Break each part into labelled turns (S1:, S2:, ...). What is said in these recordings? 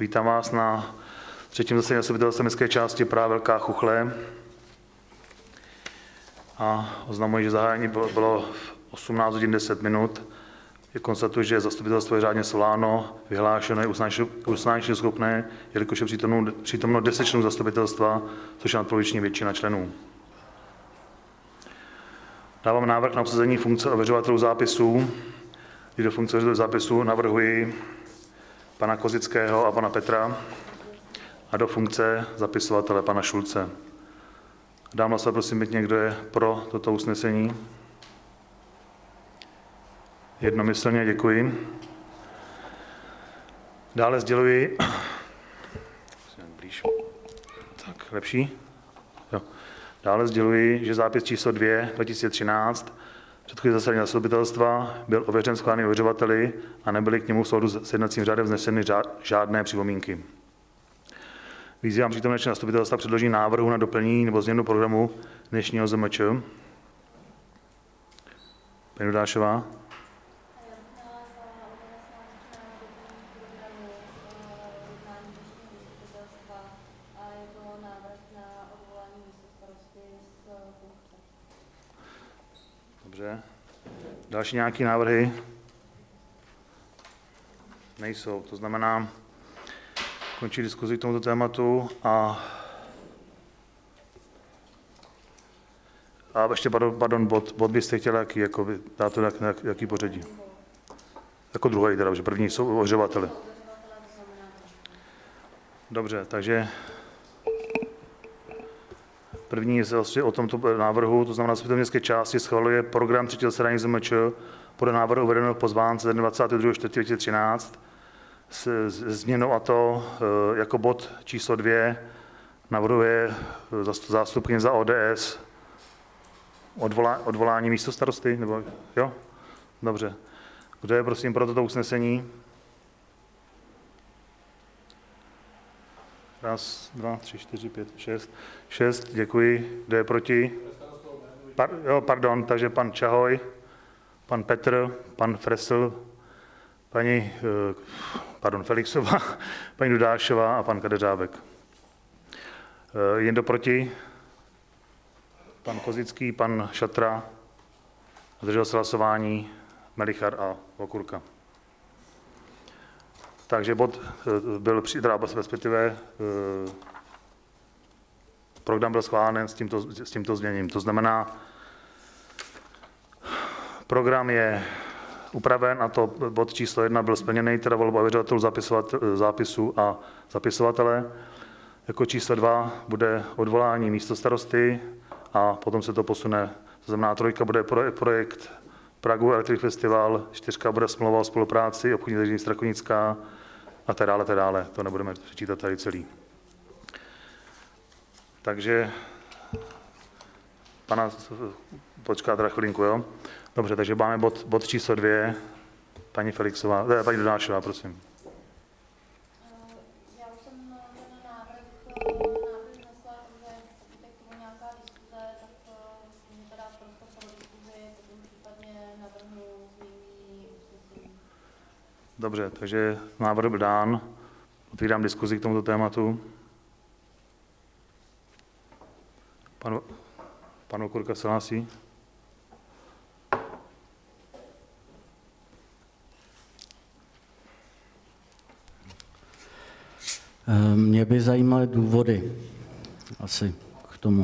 S1: Vítám vás na třetím zasedání zastupitelstva městské části Praha Velká Chuchle. A oznamuji, že zahájení bylo v 18 hodin 10 minut. Konstatuji, že zastupitelstvo je řádně svoláno, vyhlášeno je usnášení schopné, jelikož je přítomno 10 členů zastupitelstva, což je nadpoloviční většina členů. Dávám návrh na obsazení funkce ověřovatelů zápisů. Do funkce ověřovatelů zápisů navrhuji pana Kozického a pana Petra a do funkce zapisovatele pana Šulce. Dám hlasovat, prosím, pěkně, kdo je pro toto usnesení. Jednomyslně děkuji. Dále sděluji, tak lepší. Jo. Dále sděluji, že zápis číslo 2 2013 předchozí zasedání zastupitelstva byl ověřen schválenými ověřovateli a nebyly k němu v souladu s jednacím řádem vzneseny žádné připomínky. Vyzývám přítomné členy zastupitelstva předložení návrhu na doplnění nebo změnu programu dnešního ZMČ. Paní Dudášová. Dobře. Další nějaké návrhy? Nejsou. To znamená, končí diskuzi k tomuto tématu a ještě, pardon, bod byste chtěl jaký, jako dát to jaký pořadí? Jako druhý teda, že první jsou ověřovatele. Dobře, takže první je vlastně o tomto návrhu, to znamená, že městské části schvaluje program třetího zasedání ZMČ podle návrhu uvedeného v pozvánce 22.4.2013 s změnou, a to jako bod číslo 2 navrhuje zástupkyně za ODS odvolání místostarosty, nebo jo? Dobře. Kdo je prosím pro toto usnesení? 1, 2, 3, 4, 5, 6. 6, děkuji. Kdo je proti? Pardon, takže pan Čahoj, pan Petr, pan Fresl, paní Felixová, paní Dudášová a pan Kadeřábek. Jen do proti? Pan Kozický, pan Šatra, zdržel se hlasování, Melichar a Okurka. Takže bod byl respektive program byl schválen s tímto změním. To znamená, program je upraven a to bod číslo 1 byl splněný, teda volba ověřovatelů zápisů a zapisovatele. Jako číslo 2 bude odvolání místostarosty a potom se to posune. To znamená, 3 bude projekt Pragu Electric Festival, 4 bude smlouva o spolupráci, obchodní zařízení Strakonická a tak dále. To nebudeme přečítat tady celý. Takže počká teda chvilinku, jo? Dobře, takže máme bod číslo 2, paní Felixová, paní Dudášová, prosím.
S2: Já už jsem ten návrh vznesla, že pokud je k tomu nějaká diskuze, tak mě teda prostor pro diskuzi, potom případně navrhnu změní usnesení.
S1: Dobře, takže návrh byl dán. Otvírám diskuzi k tomuto tématu. Pan Okurka se hlásí.
S3: Mě by zajímaly důvody asi k tomu.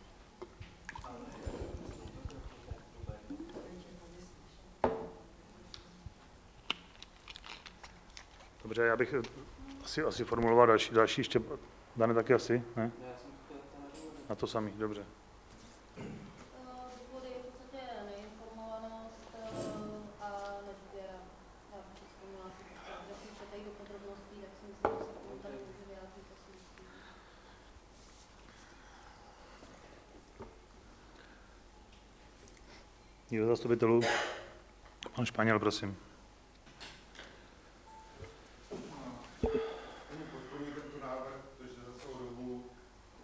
S1: Dobře, já bych asi formuloval další ještě. Dane taky asi, ne? Na to samý, dobře.
S2: Důvody je v podstatě neinformovanost a nedůvěra. Já bych vzpomněla si, že si chcete jít do podrobností, tak si myslím, že se k tomu tady může vyjádřit asi myslím.
S1: Někdo zastupitelů? Pan Španěl, prosím.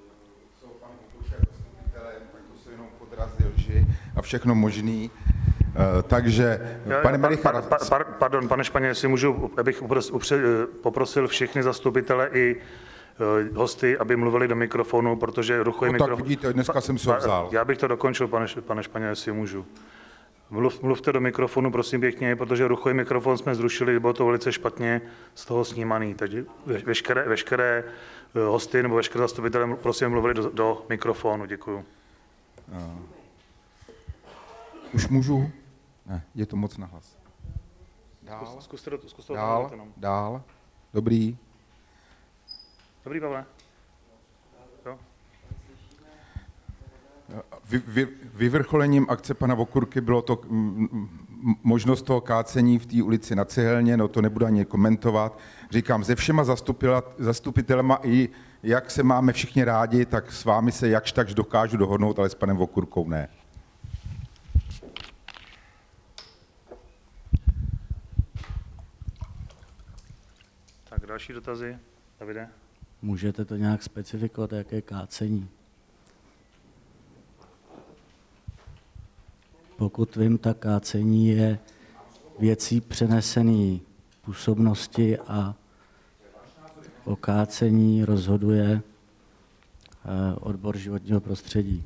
S4: A všechno možný. Takže, pane Melichar...
S1: Pardon, pane Španě, jestli můžu, abych poprosil všechny zastupitele i hosty, aby mluvili do mikrofonu, protože ruchuje mikrofon.
S4: Tak vidíte, dneska jsem si ho vzal.
S1: Já bych to dokončil, pane Španě, jestli můžu. Mluvte do mikrofonu, prosím pěkně, protože ruchový mikrofon jsme zrušili, bylo to velice špatně z toho snímaný. Takže veškeré hosty nebo veškeré zastupitele, prosím, mluvili do mikrofonu. Děkuju.
S4: Už můžu? Ne, je to moc nahlas.
S1: Zkuste to.
S4: Dál. Dobrý.
S1: Dobrý, Pavle. Jo.
S4: Vyvrcholením akce pana Okurky bylo to možnost toho kácení v té ulici na Cihelně, no to nebudu ani komentovat. Říkám, se všema zastupitelema i jak se máme všichni rádi, tak s vámi se jakž takž dokážu dohodnout, ale s panem Okurkou ne.
S1: Tak další dotazy, Davide?
S3: Můžete to nějak specifikovat, jaké kácení? Pokud vím, tak kácení je věcí přenesené působnosti a o kácení rozhoduje odbor životního prostředí.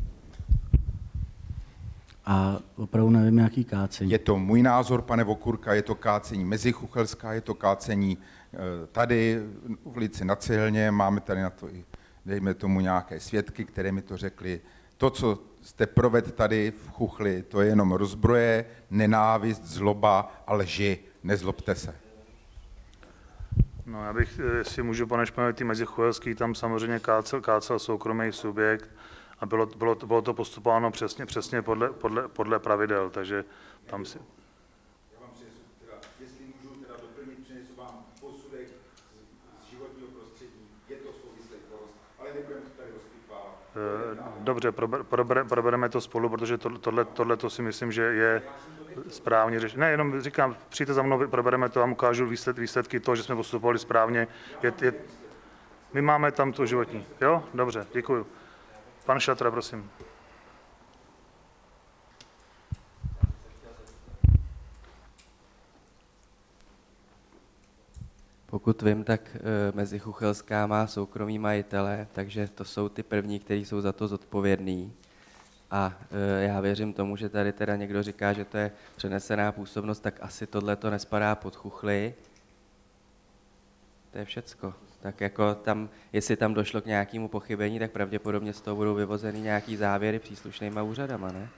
S3: A opravdu nevím, jaký kácení.
S4: Je to můj názor, pane Okurka, je to kácení mezichuchelská, je to kácení tady v ulici na Cihelně, máme tady na to i, dejme tomu, nějaké svědky, které mi to řekli. To, co jste provedl tady v Chuchli, to je jenom rozbroje, nenávist, zloba a lži. Nezlobte se.
S1: No, já bych, jestli můžu, pane Španěl, ty mezichuhelský, tam samozřejmě kácel soukromý subjekt a bylo to postupováno přesně podle pravidel, takže tam si...
S4: Já vám přinesu, jestli můžu doplnit, přinesu vám posudek z životního prostředí, je to souvislost, ale nebudeme to tady rozpitvávat.
S1: Dobře, probereme to spolu, protože tohle si myslím, že je správně řešení. Ne, jenom říkám, přijďte za mnou, probereme to a ukážu výsledky toho, že jsme postupovali správně. My máme tam tu životní. Jo? Dobře, děkuju. Pan Šatra, prosím.
S5: Pokud vím, tak Mezichuchelská má soukromý majitele, takže to jsou ty první, kteří jsou za to zodpovědní. A já věřím tomu, že tady teda někdo říká, že to je přenesená působnost, tak asi tohle to nespadá pod Chuchli. To je všecko. Tak jako tam, jestli tam došlo k nějakému pochybení, tak pravděpodobně z toho budou vyvozeny nějaký závěry příslušnýma úřadama, ne?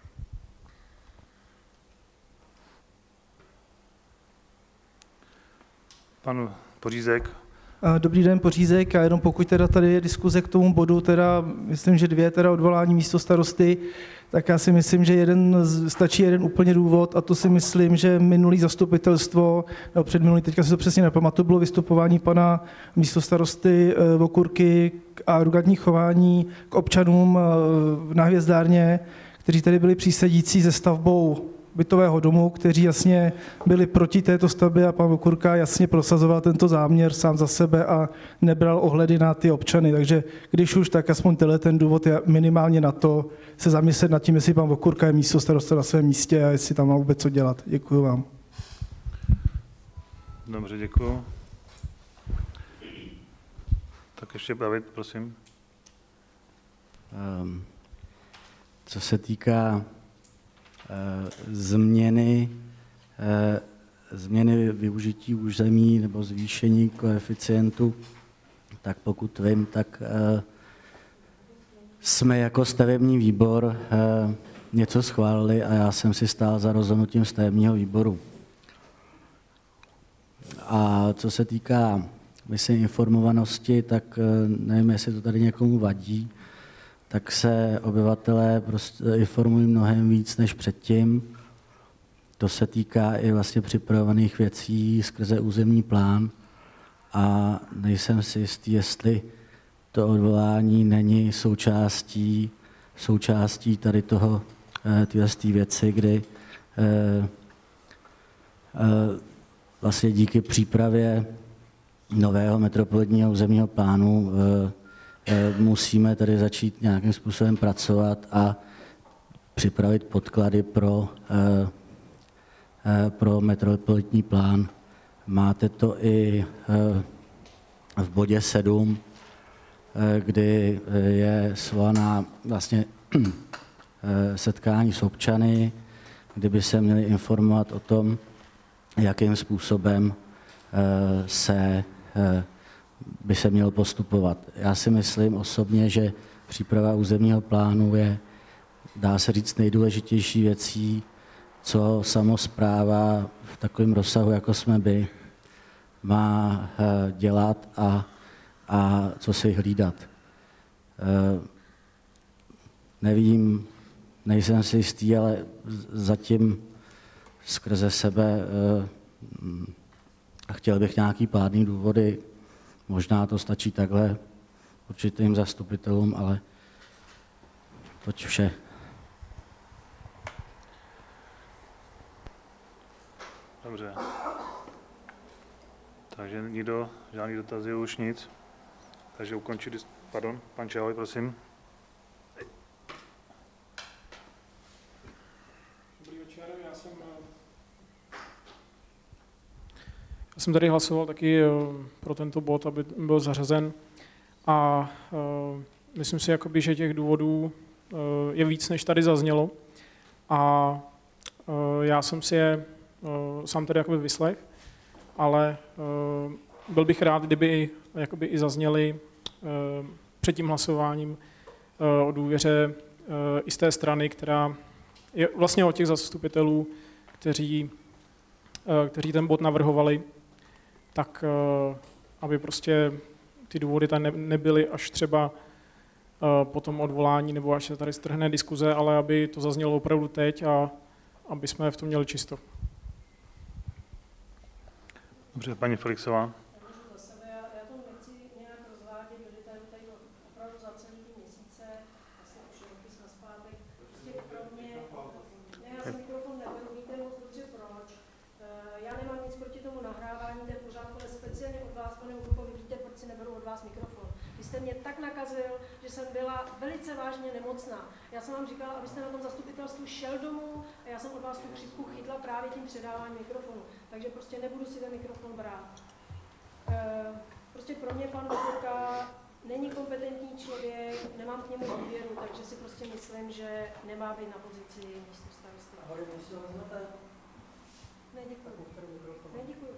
S1: Pan Pořízek.
S6: Dobrý den, Pořízek. A jenom pokud teda tady je diskuze k tomu bodu, teda myslím, že 2 teda odvolání místostarosty, tak já si myslím, že stačí jeden úplně důvod a to si myslím, že minulý zastupitelstvo, nebo předminulý, teďka si to přesně nepamatuju, bylo vystupování pana místostarosty Okurky k arrogantní chování k občanům na Hvězdárně, kteří tady byli přísedící se stavbou bytového domu, kteří jasně byli proti této stavbě a pan Okurka jasně prosazoval tento záměr sám za sebe a nebral ohledy na ty občany. Takže když už, tak aspoň ten důvod je minimálně na to se zamyslet nad tím, jestli pan Okurka je místostarosta na svém místě a jestli tam má vůbec co dělat. Děkuji vám.
S1: Dobře, děkuji. Tak ještě David, prosím.
S3: Co se týká změny využití území nebo zvýšení koeficientu, tak pokud vím, tak jsme jako stavební výbor něco schválili a já jsem si stál za rozhodnutím stavebního výboru. A co se týká, myslím, informovanosti, tak nevím, jestli to tady někomu vadí, tak se obyvatelé prostě informují mnohem víc než předtím. To se týká i vlastně připravovaných věcí skrze územní plán a nejsem si jistý, jestli to odvolání není součástí tady toho, tyhle věci, kdy vlastně díky přípravě nového metropolitního územního plánu musíme tady začít nějakým způsobem pracovat a připravit podklady pro pro metropolitní plán. Máte to i v bodě 7, kdy je svolaná vlastně setkání s občany, kdyby se měli informovat o tom, jakým způsobem by se mělo postupovat. Já si myslím osobně, že příprava územního plánu je, dá se říct, nejdůležitější věcí, co samospráva v takovém rozsahu, jako jsme by, má dělat a co si hlídat. Nevím, nejsem si jistý, ale zatím skrze sebe chtěl bych nějaký pádný důvody. Možná to stačí takhle určitým zastupitelům, ale toť vše.
S1: Dobře. Takže nikdo, žádný dotazy, už nic. Takže ukončit, pardon, pan Čehoj, prosím.
S7: Dobrý večer, já jsem tady hlasoval taky pro tento bod, aby byl zařazen a myslím si, jakoby, že těch důvodů je víc, než tady zaznělo a já jsem si je sám tady jakoby vyslech, ale byl bych rád, kdyby jakoby i zazněly před tím hlasováním o důvěře i z té strany, která je vlastně od těch zastupitelů, kteří ten bod navrhovali, tak aby prostě ty důvody tam nebyly až třeba po tom odvolání nebo až se tady strhne diskuze, ale aby to zaznělo opravdu teď a aby jsme v tom měli čisto.
S1: Dobře, paní Felixová.
S8: Já to nechci nějak rozvádět do detailu, tady opravdu za celý ty měsíce, asi už roky jsme zpátek, prostě pro mě, já si mikrofon neberu, víte moc dobře proč. Já nemám nic proti tomu nahrávání, to je pořád, ale speciálně od vás, pane Vukko, vy víte, proč si neberu od vás mikrofon. Vy jste mě tak nakazil, že jsem byla velice vážně nemocná. Já jsem vám říkala, abyste na tom zastupitelstvu šel domů a já jsem od vás tu chřipku chytla právě tím předáváním mikrofonu. Takže prostě nebudu si ten mikrofon brát. Prostě pro mě pan Vukka není kompetentní člověk, nemám k němu důvěru, takže si prostě myslím, že nemá být na pozici místostarosty. Neděkuju.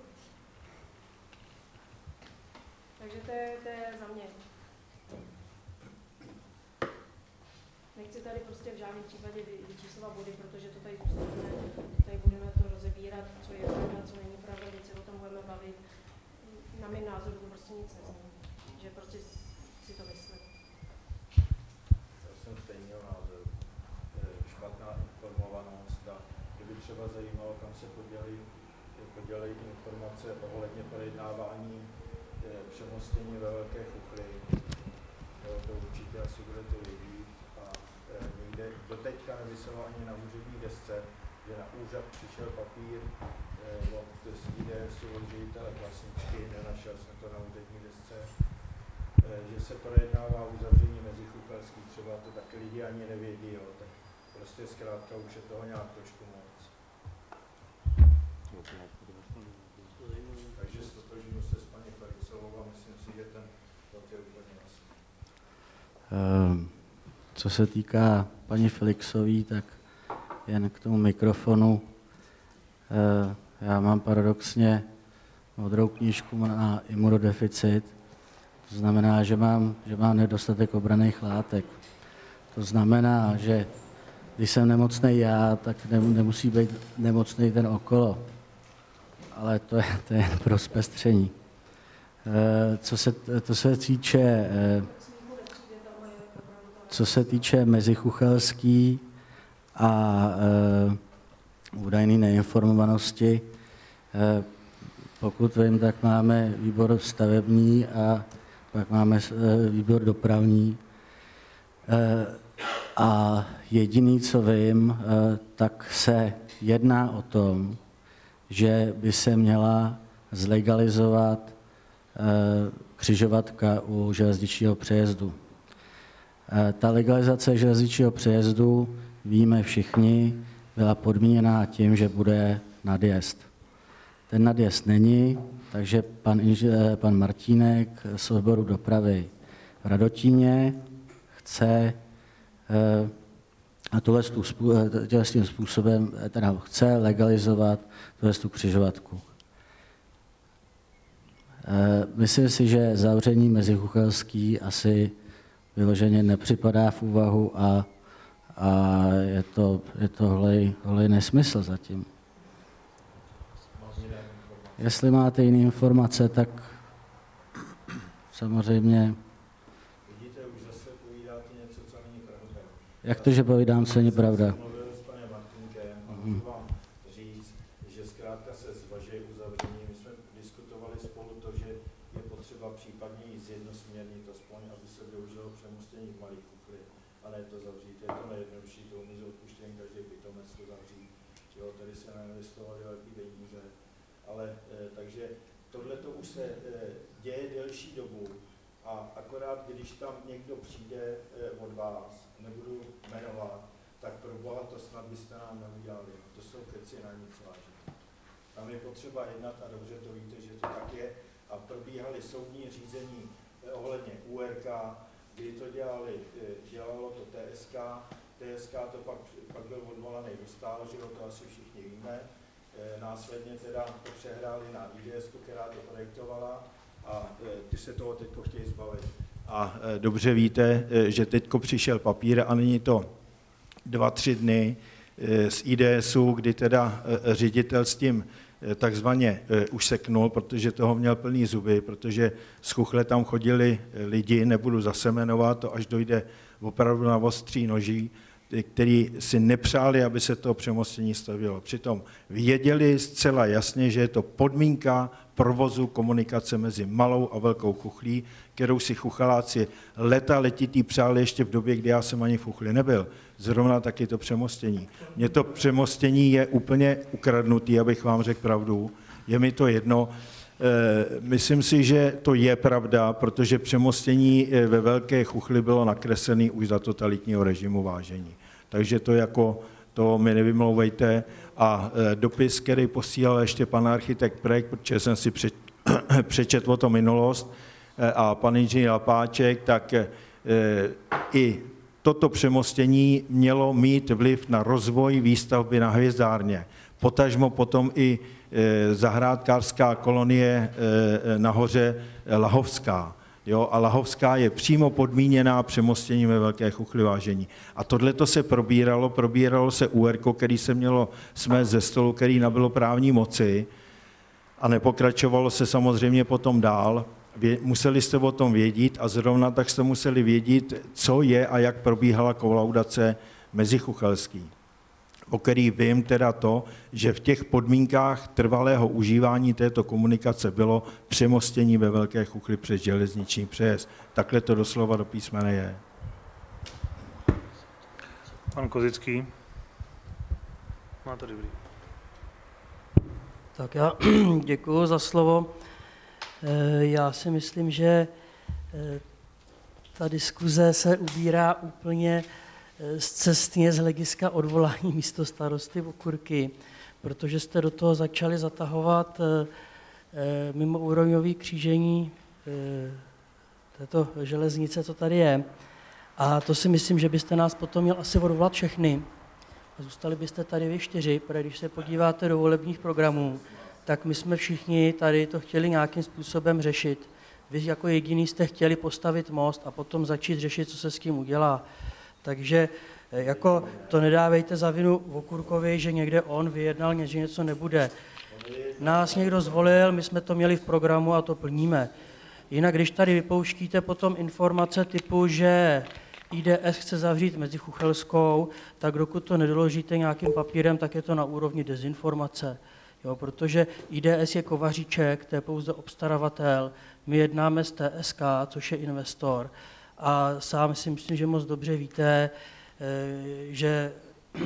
S8: Takže to je za mě. Nechci tady prostě v žádném případě vyčíslovat body, protože to tady zůstane, tady budeme to rozebírat, co je pravda, co není pravda, když se o tom budeme bavit. Na mém názoru to prostě nic nezní, že prostě si to myslím.
S9: Já jsem stejného názoru. Špatná informovanost a kdyby třeba zajímalo, kam se podělají informace ohledně projednávání přemostění ve Velké Chuchli. To určitě asi budete vědět. A někde doteďka nevyselo ani na úřední desce, že na úřad přišel papír od CIDSu, od ředitele Klasničky, nenašel jsem to na úřední desce, že se projednává uzavření mezichuchelský, třeba to taky lidi ani nevědí, jo, tak prostě zkrátka už je toho nějak trošku moc. Takže stotožňuji se s paní Felixovou a myslím si, že ten bod je úplně jasný.
S3: Co se týká paní Felixové, tak jen k tomu mikrofonu. Já mám paradoxně modrou knížku na imunodeficit. To znamená, že mám nedostatek obranných látek. To znamená, že když jsem nemocnej já, tak nemusí být nemocnej ten okolo. Ale to je jen pro zpestření. Co se týče mezichuchelský a údajné neinformovanosti, pokud vím, tak máme výbor stavební a pak máme výbor dopravní. A jediný, co vím, tak se jedná o tom, že by se měla zlegalizovat křižovatka u železničního přejezdu. Ta legalizace železničního přejezdu, víme všichni, byla podmíněná tím, že bude nadjezd. Ten nadjezd není, takže pan Martínek z odboru dopravy v Radotíně chce a tím způsobem teda chce legalizovat tu křižovatku. Myslím si, že zavření Mezichuchelský asi vyloženě nepřipadá v úvahu a je to holej nesmysl zatím. Jestli máte jiné informace, tak samozřejmě...
S9: Vidíte, už zase povídáte něco, co není pravda.
S3: Jak to, že povídám, co není pravda?
S9: Já jsem mluvil s panem Martinkem a můžu vám říct, že zkrátka se zvažuje uzavření. My jsme diskutovali spolu to, že je potřeba případně jít zjednosměrnit aspoň, aby se využilo přemostění v Malých Chuchli, a ne to zavřít. Je to nejjednodušší, to umí s odpuštěním každý pitomec to zavřít. Jo, tady se nainvestovali velký peníze. Ale takže tohle to už se děje delší dobu a akorát, když tam někdo přijde od vás, nebudu jmenovat, tak pro boha to snad byste nám neudělali. To jsou keci na nic vážně. Tam je potřeba jednat a dobře to víte, že to tak je. A probíhaly soudní řízení ohledně URK, kdy to dělalo to TSK. TSK to pak byl odvolaný do stále, že to asi všichni víme. Následně teda to přehráli na IDS, která to projektovala a ty se toho teď chtějí zbavit. A dobře víte, že teď přišel papír a není to 2-3 dny z IDSu, kdy teda ředitel s tím takzvaně už seknul, protože toho měl plný zuby, protože z Chuchle tam chodili lidi, nebudu zase jmenovat, to až dojde opravdu na ostří noží, který si nepřáli, aby se to přemostění stavilo. Přitom věděli zcela jasně, že je to podmínka provozu komunikace mezi Malou a Velkou Chuchlí, kterou si chuchaláci letitý přáli ještě v době, kdy já jsem ani v Chuchli nebyl. Zrovna taky to přemostění. Mně to přemostění je úplně ukradnutý, abych vám řekl pravdu. Je mi to jedno. Myslím si, že to je pravda, protože přemostění ve Velké Chuchli bylo nakreslené už za totalitního režimu vážení. Takže to mi nevymlouvejte. A dopis, který posílal ještě pan architekt Prek, protože jsem si přečetl o tom minulost, a pan inženýr Lapáček, tak i toto přemostění mělo mít vliv na rozvoj výstavby na Hvězdárně. Potažmo potom i zahrádkářská kolonie nahoře Lahovská. Jo, a Lahovská je přímo podmíněná přemostěním ve Velké Chuchli vážení. A tohleto se probíralo se URK, který se mělo smést ze stolu, který nabylo právní moci a nepokračovalo se samozřejmě potom dál. Museli jste o tom vědět a zrovna tak jste museli vědět, co je a jak probíhala kolaudace mezichuchelský, o který vím teda to, že v těch podmínkách trvalého užívání této komunikace bylo přemostění ve Velké Chuchli přes železniční přejezd. Takhle to doslova do písmene je.
S1: Pan Kozický. Má to dobrý.
S10: Tak já děkuji za slovo. Já si myslím, že ta diskuze se ubírá úplně scestně z hlediska odvolání místostarosty Okurky, protože jste do toho začali zatahovat mimoúrovňové křížení této železnice, co tady je. A to si myslím, že byste nás potom měl asi odvolat všechny. A zůstali byste tady vy 4, protože když se podíváte do volebních programů, tak my jsme všichni tady to chtěli nějakým způsobem řešit. Vy jako jediný jste chtěli postavit most a potom začít řešit, co se s tím udělá. Takže jako to nedávejte za vinu Okurkovi, že někde on vyjednal, že něco nebude. Nás někdo zvolil, my jsme to měli v programu a to plníme. Jinak, když tady vypouštíte potom informace typu, že IDS chce zavřít Mezichuchelskou, tak dokud to nedoložíte nějakým papírem, tak je to na úrovni dezinformace. Jo, protože IDS je kovaříček, to je pouze obstaravatel, my jednáme s TSK, což je investor. A sám si myslím, že moc dobře víte, že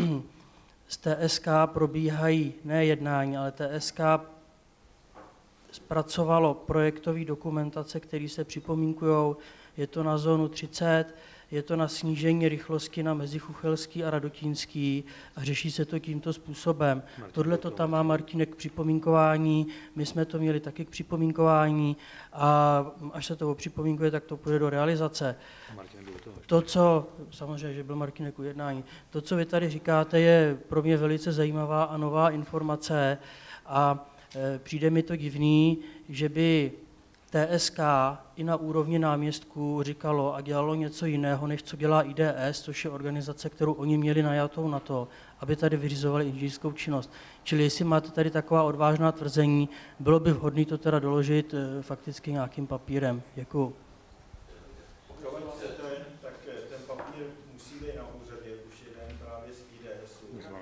S10: z TSK probíhají ne jednání, ale TSK zpracovalo projektové dokumentace, které se připomínkují. Je to na zónu 30, je to na snížení rychlosti na Mezichuchelský a Radotínský a řeší se to tímto způsobem. Tohle to tam má Martínek k připomínkování, my jsme to měli taky k připomínkování a až se to opřipomínkuje, tak to půjde do realizace. To, co, samozřejmě, že byl Martínek u jednání, to, co vy tady říkáte, je pro mě velice zajímavá a nová informace a přijde mi to divný, že by TSK i na úrovni náměstků říkalo a dělalo něco jiného, než co dělá IDS, což je organizace, kterou oni měli najatou na to, aby tady vyřizovali inženýrskou činnost. Čili jestli máte tady taková odvážná tvrzení, bylo by vhodné to teda doložit fakticky nějakým papírem. Děkuju.
S9: Tak ten papír musí být na úřadě, už jeden právě z IDSu.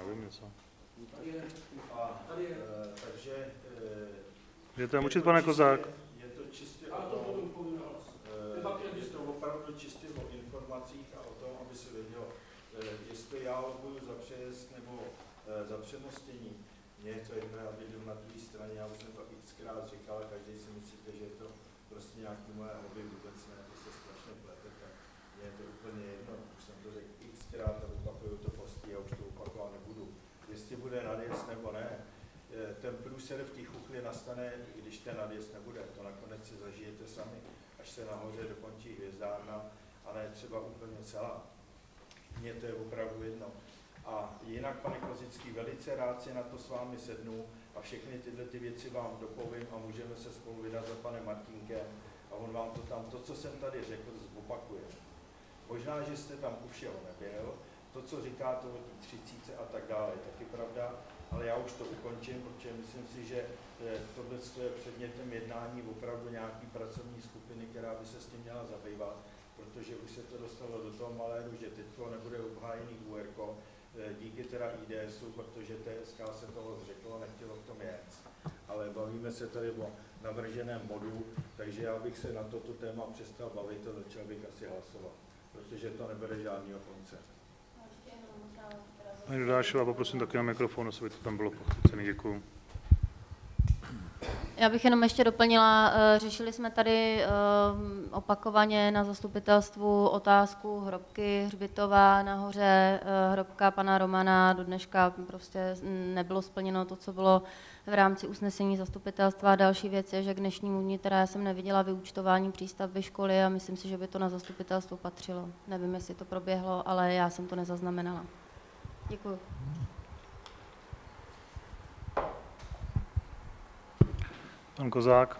S9: Takže...
S1: Je to učit, pane Kozák?
S9: Je to čistě opravdu čistě o informacích a o tom, aby se vědělo, jestli já lobuju za přejezd nebo za přemostění. Mně je to jedno, já bydlím na druhé straně, já už jsem to xkrát říkal, každý si myslíte, že je to prostě nějaký moje hobby, vůbec ne, to se strašně plete, tak mně je to úplně jedno, už jsem to řekl xkrát a opakuju to postý a už to opakovat nebudu. Jestli bude nadjezd nebo ne, ten průser v té chuchli nastane, když ten nadjezd nebude, to nakonec si zažijete sami, až se nahoře dokončí hvězdárna, a ne třeba úplně celá. Mně to je opravdu jedno. A jinak, pane Kozický, velice rád si na to s vámi sednu a všechny tyhle ty věci vám dopovím a můžeme se spolu vydat za panem Martínkem a on vám to tam, to, co jsem tady řekl, zopakuje. Možná, že jste tam u všeho nebyl, to, co říkáte o té 30 a tak dále, je taky pravda, ale já už to ukončím, protože myslím si, že tohle je předmětem jednání opravdu nějaký pracovní skupiny, která by se s tím měla zabývat, protože už se to dostalo do toho maléru, že teď to nebude obhájený URko, díky teda IDSu, protože TSK se toho zřeklo, nechtělo v tom jet. Ale bavíme se tady o navrženém bodu, takže já bych se na toto téma přestal bavit a začal bych asi hlasovat, protože to nebere žádného konce.
S1: Pani Dodášová, poprosím taky na mikrofon, aby to tam bylo podchycené. Děkuju.
S2: Já bych jenom ještě doplnila, řešili jsme tady opakovaně na zastupitelstvu otázku hrobky Hřbitova nahoře, hrobka pana Romana, do dneška prostě nebylo splněno to, co bylo v rámci usnesení zastupitelstva. Další věc je, že k dnešnímu dni teda já jsem neviděla vyúčtování přístavby školy a myslím si, že by to na zastupitelstvo patřilo. Nevím, jestli to proběhlo, ale já jsem to nezaznamenala. Děkuji.
S1: Pan Kozák.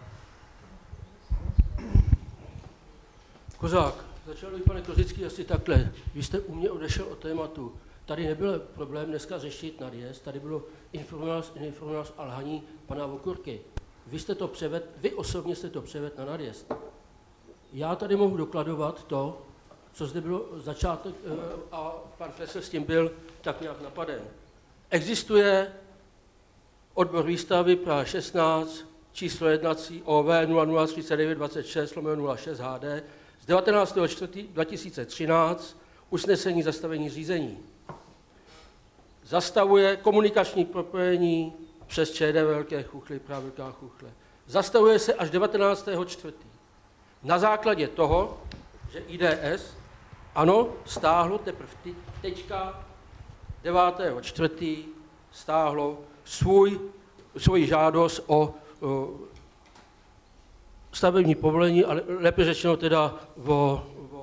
S11: Kozák, začal bych, pane Kozický, asi takhle. Vy jste u mě odešel od tématu. Tady nebyl problém dneska řešit nadjezd, tady bylo informovanost a lhaní pana Vokurky. Vy jste to převedl, vy osobně jste to převedl na nadjezd. Já tady mohu dokladovat to, co zde bylo začátek a pan Fresel s tím byl tak nějak napaden. Existuje odbor výstavby Praha 16, číslo jednací OV 003926/06 HD z 19.4.2013 usnesení zastavení řízení. Zastavuje komunikační propojení přes ČD Velké Chuchly, Praha Velká Chuchle. Zastavuje se až 19.4. Na základě toho, že IDS, ano, stáhlo teprve teďka 9.4. stáhlo svoji žádost o stavební povolení, ale lépe řečeno teda o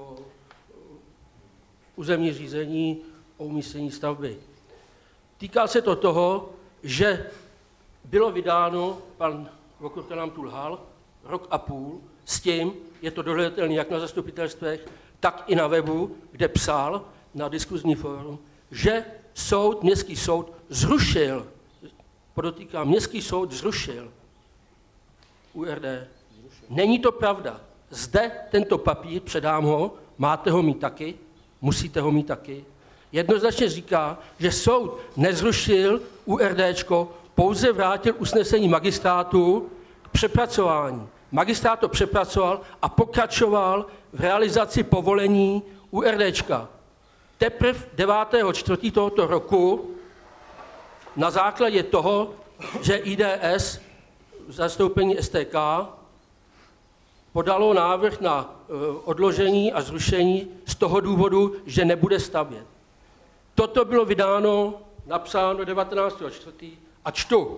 S11: územní řízení o umístění stavby. Týká se to toho, že bylo vydáno, pan Vokurka nám tu lhal, 1,5 roku, s tím, je to dohledatelné jak na zastupitelstvech, tak i na webu, kde psal na diskuzní fórum, že městský soud zrušil, podotýkám, městský soud zrušil URD. Není to pravda. Zde tento papír, předám ho, máte ho mít taky, musíte ho mít taky. Jednoznačně říká, že soud nezrušil URDčko, pouze vrátil usnesení magistrátu k přepracování. Magistrát to přepracoval a pokračoval v realizaci povolení URDčka. Teprve 9.4. tohoto roku na základě toho, že IDS zastoupení STK podalo návrh na odložení a zrušení z toho důvodu, že nebude stavět. Toto bylo vydáno, napsáno 19.4. a čtu.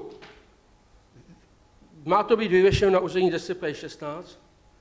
S11: Má to být vyvěšeno na území DSP 16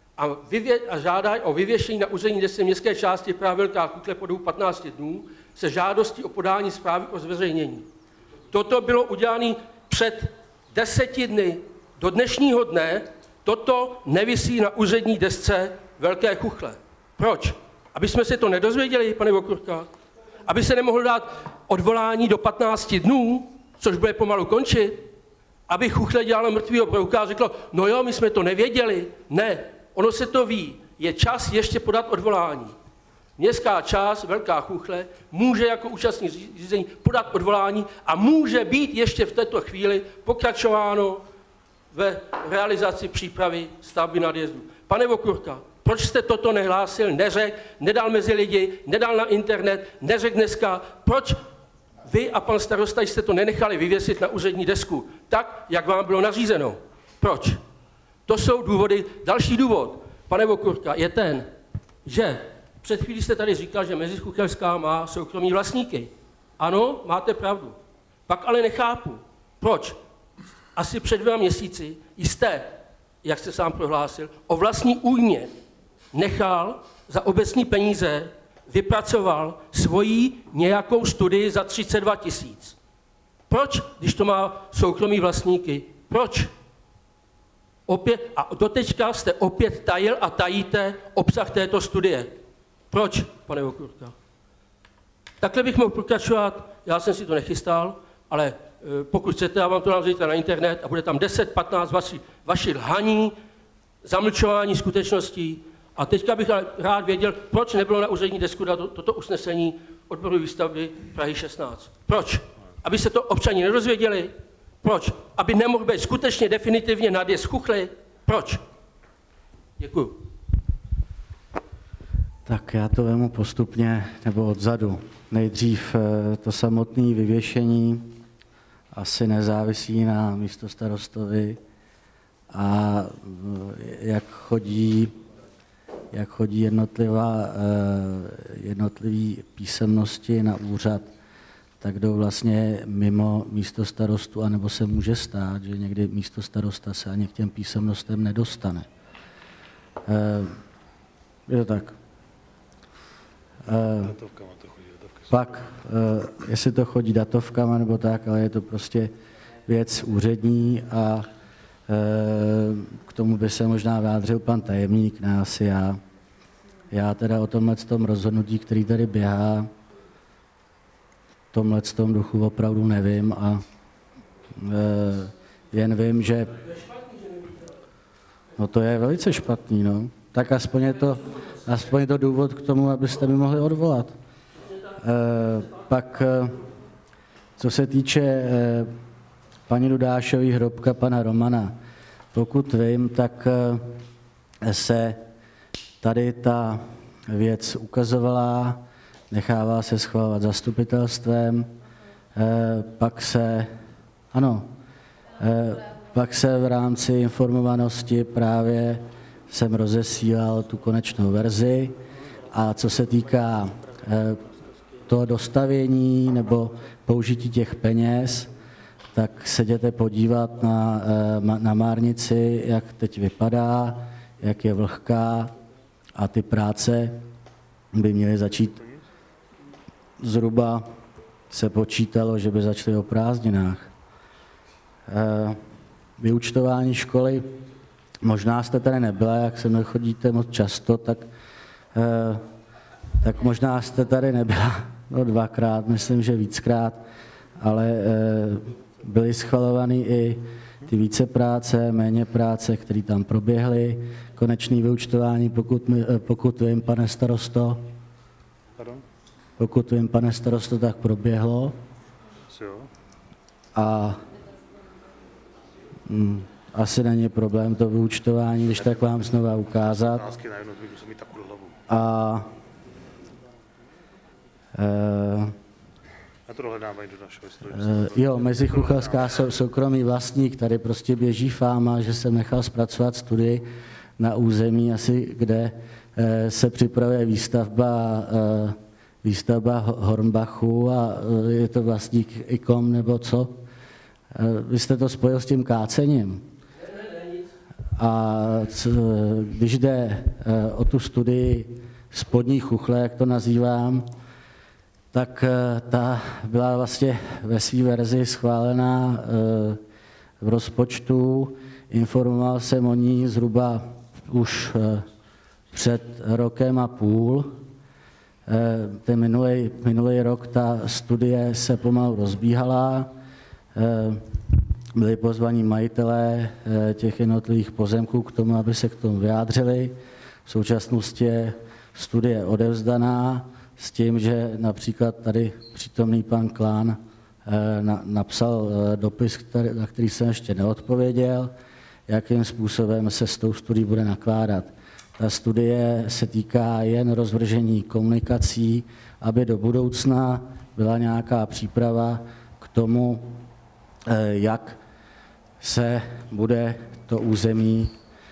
S11: a žádá o vyvěšení na území DSP městské části Praha Velká Kutle po dobu 15 dnů se žádostí o podání zprávy o zveřejnění. Toto bylo udělané před 10 dny. Do dnešního dne toto nevisí na úřední desce Velké Kuchle. Proč? Aby jsme se to nedozvěděli, pane Okurka? Aby se nemohlo dát odvolání do 15 dnů, což bude pomalu končit? Aby Chuchle dělalo mrtvýho brouka a řeklo, no jo, my jsme to nevěděli. Ne, ono se to ví. Je čas ještě podat odvolání. Městská část Velká Chuchle může jako účastník řízení podat odvolání a může být ještě v této chvíli pokračováno ve realizaci přípravy stavby nadjezdu. Pane Okurka, proč jste toto nehlásil, neřekl, nedal mezi lidi, nedal na internet, neřekl dneska, proč vy a pan starosta jste to nenechali vyvěsit na úřední desku, tak, jak vám bylo nařízeno? Proč? To jsou důvody. Další důvod, pane Okurka, je ten, že před chvílí jste tady říkal, že Mezichuchelská má soukromí vlastníky. Ano, máte pravdu. Pak ale nechápu, proč asi před 2 měsíci jste, jak jste sám prohlásil, o vlastní újmě nechal za obecní peníze, vypracoval svoji nějakou studii za 32 000. Proč, když to má soukromí vlastníky? Proč? Opět, a doteďka jste opět tajil a tajíte obsah této studie. Proč, pane Okurka? Takhle bych mohl pokračovat, já jsem si to nechystal, ale pokud chcete, já vám to dám zítra na internet a bude tam 10-15 vašich lhaní, zamlčování skutečností. A teďka bych rád věděl, proč nebylo na úřední desku dát toto usnesení odboru výstavby Prahy 16. Proč? Aby se to občani nedozvěděli? Proč? Aby nemohl být skutečně definitivně nadjezd Chuchly? Proč? Děkuju.
S3: Tak já to vemu postupně, nebo odzadu. Nejdřív to samotné vyvěšení asi nezávisí na místostarostovi a jak chodí jednotlivé písemnosti na úřad, tak jdou vlastně mimo místostarostu, anebo se může stát, že někdy místostarosta se ani k těm písemnostem nedostane. Je to tak. Pak, jestli to chodí datovkama nebo tak, ale je to prostě věc úřední a k tomu by se možná vyjádřil pan tajemník, ne asi já. Já teda o tomhle rozhodnutí, který tady běhá, v tomhle duchu opravdu nevím a jen vím, že no to je velice špatný, no. Tak aspoň je to důvod k tomu, abyste mi mohli odvolat. Pak, co se týče paní Dudášový hrobka pana Romana, pokud vím, tak se tady ta věc ukazovala, nechává se schvalovat zastupitelstvem, pak se v rámci informovanosti právě jsem rozesílal tu konečnou verzi a co se týká toho dostavění nebo použití těch peněz, tak se jděte podívat na Márnici, jak teď vypadá, jak je vlhká a ty práce by měly začít zhruba, se počítalo, že by začaly o prázdninách. Vyúčtování školy, možná jste tady nebyla, jak se nechodíte moc často, tak možná jste tady nebyla, no 2krát, myslím, že víckrát, ale byly schvalovány i ty více práce, méně práce, které tam proběhly. Konečné vyúčtování, pokud vím, pane starosto, tak proběhlo. A asi není problém to vyúčtování, když tak vám znova ukázat.
S1: Já to dohledám, do našeho
S3: Jo, Mezichuchelská soukromý vlastník, tady prostě běží fáma, že jsem nechal zpracovat studii na území asi, kde se připravuje výstavba Hornbachu a je to vlastník IKOM nebo co? Vy jste to spojil s tím kácením. A když jde o tu studii spodní chuchle, jak to nazývám, tak ta byla vlastně ve své verzi schválená v rozpočtu. Informoval jsem o ní zhruba už před rokem a půl. Ten minulý rok ta studie se pomalu rozbíhala. Byli pozvaní majitelé těch jednotlivých pozemků k tomu, aby se k tomu vyjádřili. V současnosti je studie odevzdaná s tím, že například tady přítomný pan Klán napsal dopis, na který jsem ještě neodpověděl, jakým způsobem se s tou studií bude nakládat. Ta studie se týká jen rozvržení komunikací, aby do budoucna byla nějaká příprava k tomu, jak se bude to území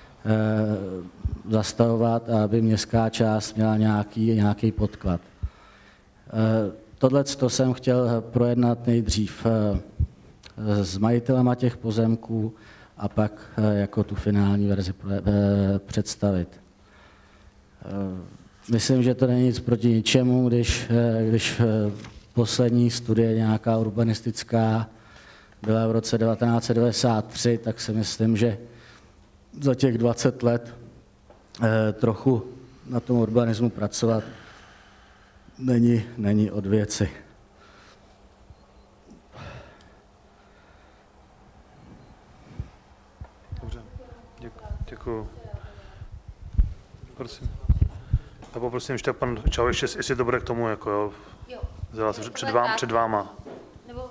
S3: zastavovat a aby městská část měla nějaký podklad. Tohleto jsem chtěl projednat nejdřív s majitelema těch pozemků a pak jako tu finální verzi představit. Myslím, že to není nic proti ničemu, když poslední studie nějaká urbanistická byla v roce 1993, tak si myslím, že za těch 20 let trochu na tom urbanismu pracovat není od věci.
S1: Dobře, děkuji. Prosím. A poprosím ještě pan Čau, jestli to bude k tomu, jako jo. Před váma.
S2: Nebo...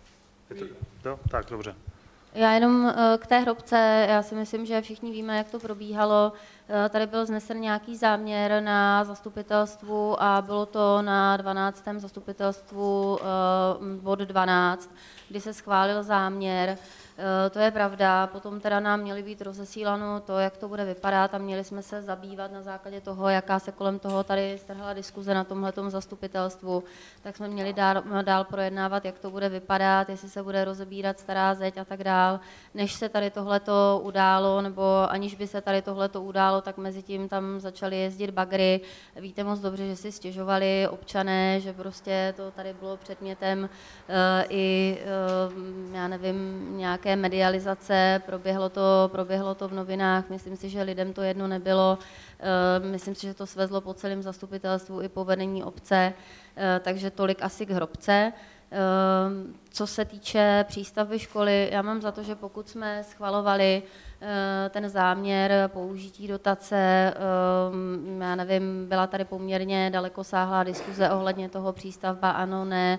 S1: Jo, tak, dobře.
S2: Já jenom k té hrobce, já si myslím, že všichni víme, jak to probíhalo. Tady byl znesen nějaký záměr na zastupitelstvu a bylo to na 12. zastupitelstvu bod 12, kdy se schválil záměr. To je pravda, potom teda nám měly být rozesíláno to, jak to bude vypadat a měli jsme se zabývat na základě toho, jaká se kolem toho tady strhla diskuze na tomhletom zastupitelstvu, tak jsme měli dál projednávat, jak to bude vypadat, jestli se bude rozebírat stará zeď a tak dál. Než se tady tohleto událo, nebo aniž by se tady tohleto událo, tak mezi tím tam začaly jezdit bagry. Víte moc dobře, že si stěžovali občané, že prostě to tady bylo předmětem i, já nevím, nějaké medializace, proběhlo to v novinách, myslím si, že lidem to jedno nebylo, myslím si, že to svezlo po celém zastupitelstvu i po vedení obce, takže tolik asi k hrobce. Co se týče přístavby školy, já mám za to, že pokud jsme schvalovali ten záměr použití dotace, já nevím, byla tady poměrně dalekosáhlá diskuze ohledně toho přístavba, ano, ne,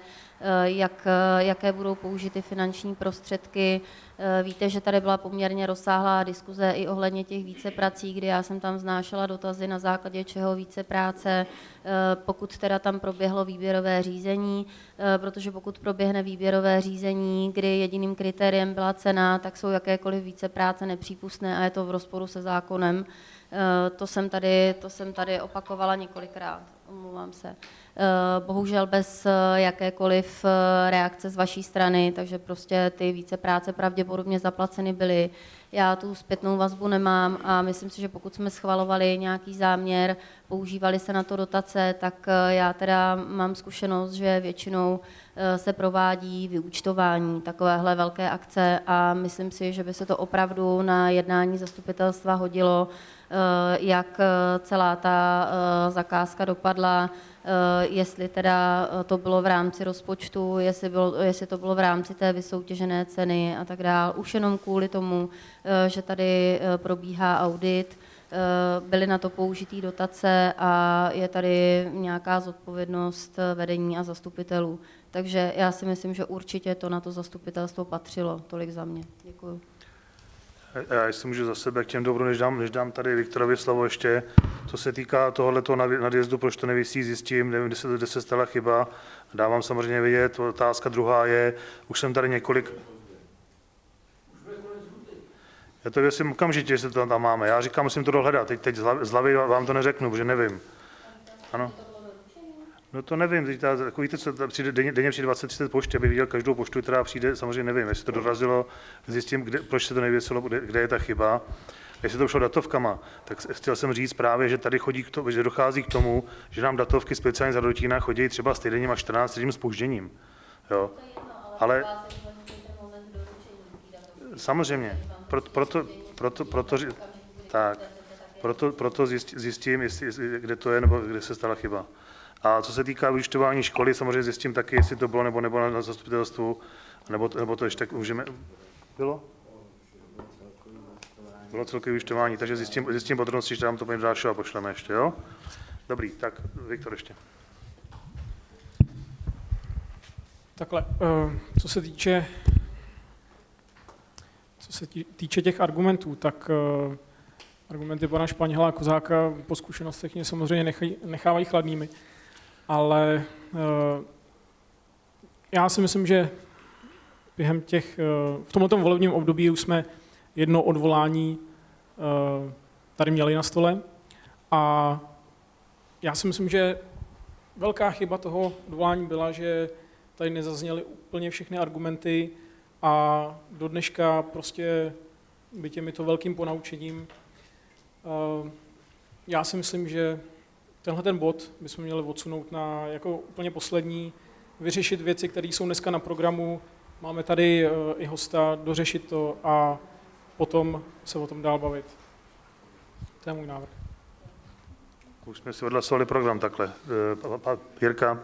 S2: jaké budou použity finanční prostředky. Víte, že tady byla poměrně rozsáhlá diskuze i ohledně těch víceprací, kdy já jsem tam vznášela dotazy, na základě čeho více práce, pokud teda tam proběhlo výběrové řízení, protože pokud proběhne výběrové řízení, kdy jediným kritériem byla cena, tak jsou jakékoliv více práce nepřípustné a je to v rozporu se zákonem. To jsem tady opakovala několikrát, omlouvám se. Bohužel bez jakékoliv reakce z vaší strany, takže prostě ty více práce pravděpodobně zaplaceny byly. Já tu zpětnou vazbu nemám a myslím si, že pokud jsme schvalovali nějaký záměr, používali se na to dotace, tak já teda mám zkušenost, že většinou se provádí vyúčtování takovéhle velké akce a myslím si, že by se to opravdu na jednání zastupitelstva hodilo, jak celá ta zakázka dopadla, jestli teda to bylo v rámci rozpočtu, jestli to bylo v rámci té vysoutěžené ceny a tak dále. Už jenom kvůli tomu, že tady probíhá audit, byly na to použitý dotace a je tady nějaká zodpovědnost vedení a zastupitelů. Takže já si myslím, že určitě to na to zastupitelstvo patřilo. Tolik za mě. Děkuju.
S1: Já jestli můžu za sebe k těm dobru, než dám tady Viktorovi slovo ještě. Co se týká tohoto nadjezdu, proč to nevisí, zjistím, nevím, kde se stala chyba. Dávám samozřejmě vědět. Otázka druhá je, už jsem tady několik... Já to věřím okamžitě, že to tam máme. Já říkám, musím to dohledat. Teď z hlavy vám to neřeknu, protože nevím. Ano. No to nevím, teď víte, co přijde, denně přijde 20-30 pošty, abych viděl každou poštu, která přijde, samozřejmě nevím, jestli to dorazilo, zjistím, proč se to nevěsilo, kde je ta chyba. Jestli to šlo datovkama, tak chtěl jsem říct právě, že tady že dochází k tomu, že nám datovky speciálně za Doručína chodí třeba s týdenním až 14 týdním zpožděním. Jo. Ale samozřejmě, proto zjistím, kde to je, nebo kde se stala chyba. A co se týká vyúčtování školy, samozřejmě zjistím taky, jestli to bylo nebo na zastupitelstvu, nebo to ještě tak můžeme... Bylo? Bylo celkové vyúčtování, takže zjistím podrobnosti, že tam to pojďme dalšího a pošleme ještě, jo? Dobrý, tak Viktor ještě.
S7: Takhle, co se týče těch argumentů, tak argumenty pana Španěla a Kozáka po zkušenostech mě samozřejmě nechávají chladnými. Ale já si myslím, že v tomto volebním období už jsme jedno odvolání tady měli na stole a já si myslím, že velká chyba toho odvolání byla, že tady nezazněly úplně všechny argumenty a do dneška prostě byť mi to velkým ponaučením. Já si myslím, že tenhle ten bod bychom měli odsunout na jako úplně poslední, vyřešit věci, které jsou dneska na programu. Máme tady i hosta, dořešit to a potom se o tom dál bavit. To je můj návrh.
S1: Už jsme si odhlasovali program takhle. Jirka.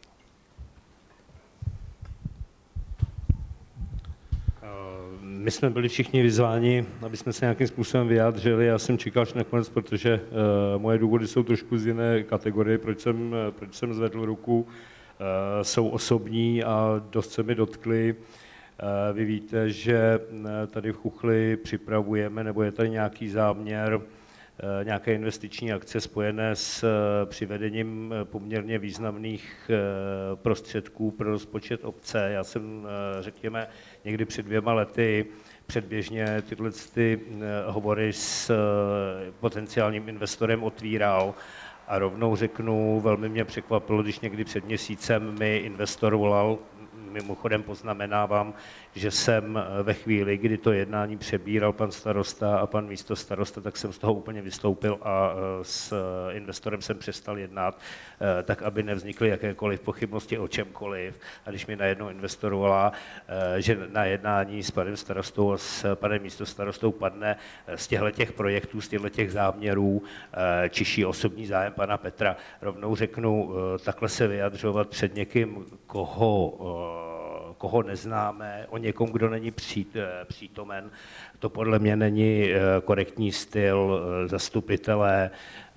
S12: My jsme byli všichni vyzváni, aby jsme se nějakým způsobem vyjádřili. Já jsem čekal až nakonec, protože moje důvody jsou trošku z jiné kategorie, proč jsem zvedl ruku. Jsou osobní a dost se mi dotkli. Vy víte, že tady v Chuchli připravujeme, nebo je tady nějaký záměr, nějaké investiční akce spojené s přivedením poměrně významných prostředků pro rozpočet obce. Já jsem, řekněme, někdy před 2 lety předběžně tyhle hovory s potenciálním investorem otvíral a rovnou řeknu, velmi mě překvapilo, když někdy před měsícem mi investor volal, mimochodem poznamenávám, že jsem ve chvíli, kdy to jednání přebíral pan starosta a pan místostarosta, tak jsem z toho úplně vystoupil a s investorem jsem přestal jednat, tak aby nevznikly jakékoliv pochybnosti o čemkoliv. A když mi najednou investor volá, že na jednání s panem starostou a s panem místostarostou padne z těchto projektů, z těchto záměrů čiší osobní zájem pana Petra, rovnou řeknu, takhle se vyjadřovat před někým, koho neznáme, o někom, kdo není přítomen. To podle mě není korektní styl zastupitele,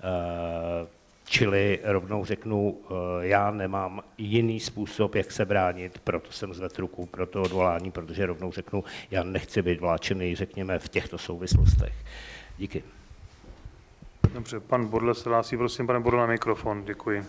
S12: čili rovnou řeknu, já nemám jiný způsob, jak se bránit, proto jsem zvedl ruku pro to odvolání, protože rovnou řeknu, já nechci být vláčený, řekněme, v těchto souvislostech. Díky.
S1: Dobře, pan Bodle se hlásí, prosím, pane Bodle, na mikrofon, děkuji.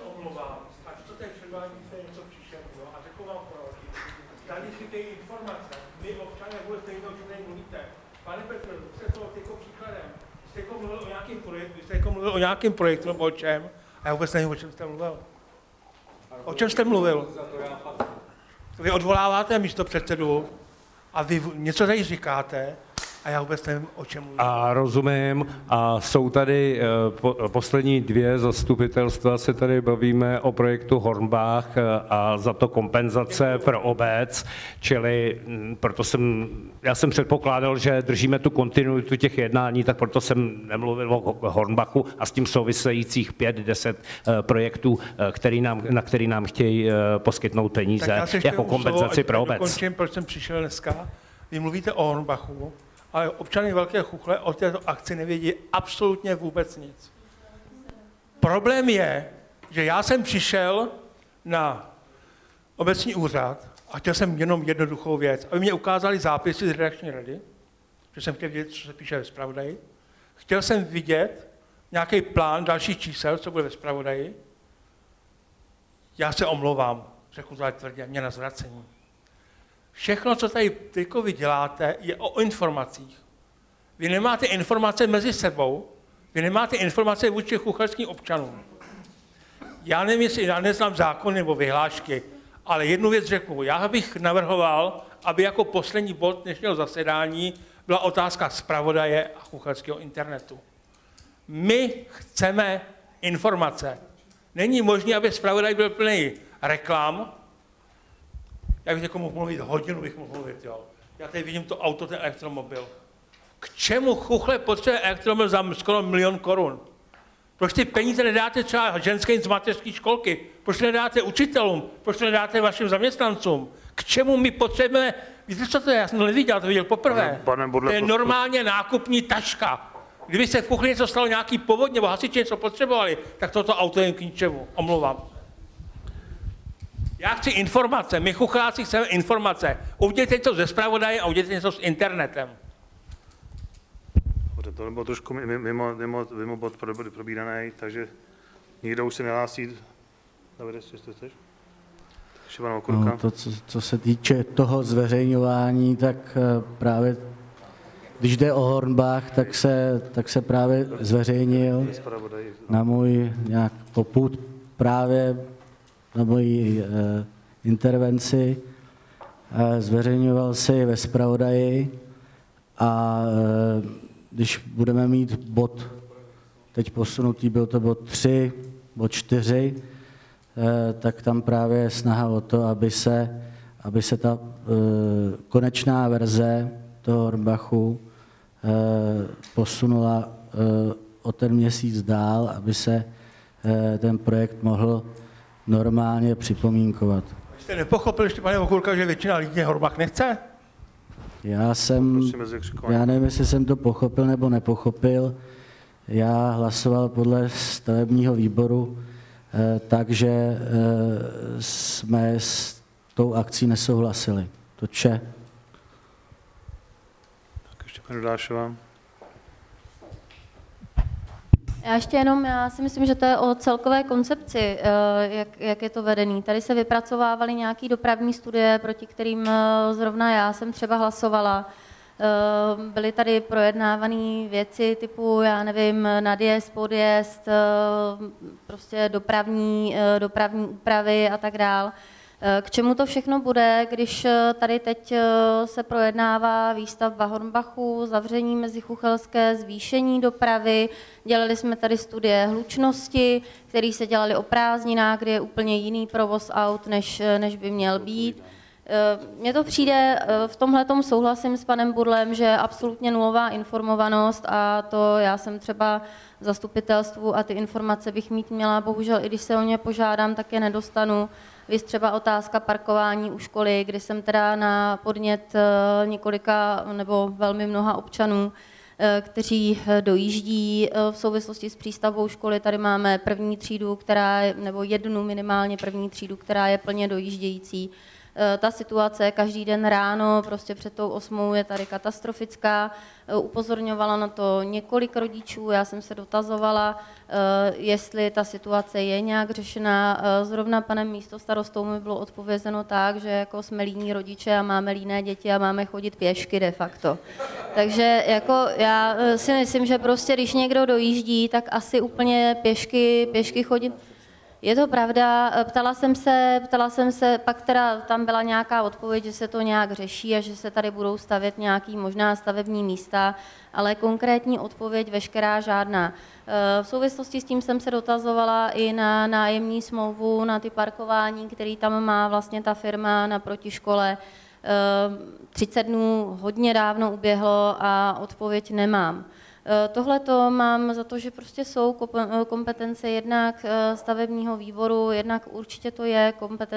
S13: Tady si ty informace, my občané vůbec nevíme, o čem tady mluvíte. Pane Petr, jste to jako příkladem, jste jako mluvil o nějakém projektu, nebo o čem, a já vůbec nevím, o čem jste mluvil. O čem jste mluvil? Vy odvoláváte místopředsedu a vy něco tady říkáte, a já vůbec nevím, o čem mluvím.
S12: A rozumím. A jsou tady poslední 2 zastupitelstva, se tady bavíme o projektu Hornbach a za to kompenzace pro obec, čili já jsem předpokládal, že držíme tu kontinuitu těch jednání, tak proto jsem nemluvil o Hornbachu a s tím souvisejících 5-10 projektů, na který nám chtějí poskytnout peníze jako kompenzaci pro obec.
S13: Dokončím, proč jsem přišel dneska. Vy mluvíte o Hornbachu, ale občany Velké Chuchle o této akci nevědí absolutně vůbec nic. Problém je, že já jsem přišel na obecní úřad a chtěl jsem jenom jednoduchou věc, aby mě ukázali zápisy z redakční rady, že jsem chtěl vidět, co se píše ve zpravodaji. Chtěl jsem vidět nějaký plán dalších čísel, co bude ve zpravodaji. Já se omlouvám, řeknu to tvrdě, mě na zvracení. Všechno, co tady teďko vy děláte, je o informacích. Vy nemáte informace mezi sebou, vy nemáte informace vůči chuchelským občanům. Já nevím, jestli já neznám zákony nebo vyhlášky, ale jednu věc řeknu. Já bych navrhoval, aby jako poslední bod dnešního zasedání byla otázka zpravodaje a chuchelského internetu. My chceme informace. Není možné, aby zpravodaj byl plný reklam. Já bych mohl mluvit hodinu, bych mohl mluvit, jo. Já tady vidím to auto, ten elektromobil. K čemu Chuchle potřebuje elektromobil za skoro 1 000 000 korun? Proč ty peníze nedáte třeba ženským z mateřské školky? Proč nedáte učitelům? Proč nedáte vašim zaměstnancům? K čemu my potřebujeme? Víte, co to je? Já jsem to neviděl, to viděl poprvé. To je normálně nákupní taška. Kdyby se v Chuchli něco stalo, nějaký povodně nebo hasiči něco potřebovali, tak toto auto je k ničemu. Omlouvám. Já chci informace, my Chuchláci chceme informace. Udělejte něco ze zpravodaje a udělejte něco s internetem.
S1: To bylo trošku mimo bod probíraný, takže nikdo už se nehlásí. Davide, jestli chceš?
S3: No, to, co se týče toho zveřejňování, tak právě když jde o Hornbach, tak se právě zveřejnil na můj nějak popud právě na moji intervenci. Zveřejňoval si ve zpravodaji a když budeme mít bod, teď posunutý, byl to bod 3, bod 4, tak tam právě je snaha o to, aby se ta konečná verze toho Hornbachu posunula o ten měsíc dál, aby se ten projekt mohl normálně připomínkovat.
S13: Jste nepochopil ještě, pane Vokulka, že většina lidí Hornbach nechce?
S3: Já nevím, jestli jsem to pochopil nebo nepochopil. Já hlasoval podle stavebního výboru, takže jsme s tou akcí nesouhlasili. Toče.
S1: Tak ještě paní Dášová.
S2: Já si myslím, že to je o celkové koncepci, jak je to vedený. Tady se vypracovávaly nějaké dopravní studie, proti kterým zrovna já jsem třeba hlasovala. Byly tady projednávané věci typu, já nevím, nadjezd, podjezd, prostě dopravní úpravy a tak dál. K čemu to všechno bude, když tady teď se projednává výstavba Hornbachu, zavření mezichuchelské, zvýšení dopravy, dělali jsme tady studie hlučnosti, které se dělaly o prázdninách, kde je úplně jiný provoz aut, než by měl být. Mně to přijde, v tomhletom souhlasím s panem Burlem, že je absolutně nulová informovanost a to já jsem třeba v zastupitelstvu a ty informace bych mít měla, bohužel i když se o ně požádám, tak je nedostanu. Víš třeba otázka parkování u školy, kdy jsem teda na podnět několika nebo velmi mnoha občanů, kteří dojíždí v souvislosti s přístavbou školy. Tady máme první třídu, nebo jednu minimálně první třídu, která je plně dojíždějící. Ta situace každý den ráno, prostě před tou 8 je tady katastrofická. Upozorňovala na to několik rodičů, já jsem se dotazovala, jestli ta situace je nějak řešená. Zrovna panem místostarostou mi bylo odpovězeno tak, že jako jsme líní rodiče a máme líné děti a máme chodit pěšky de facto. Takže jako já si myslím, že prostě když někdo dojíždí, tak asi úplně pěšky chodit. Je to pravda, ptala jsem se, pak teda tam byla nějaká odpověď, že se to nějak řeší a že se tady budou stavět nějaký možná stavební místa, ale konkrétní odpověď veškerá žádná. V souvislosti s tím jsem se dotazovala i na nájemní smlouvu, na ty parkování, který tam má vlastně ta firma naproti škole. 30 dnů hodně dávno uběhlo a odpověď nemám. Tohleto mám za to, že prostě jsou kompetence jednak stavebního výboru, jednak určitě to je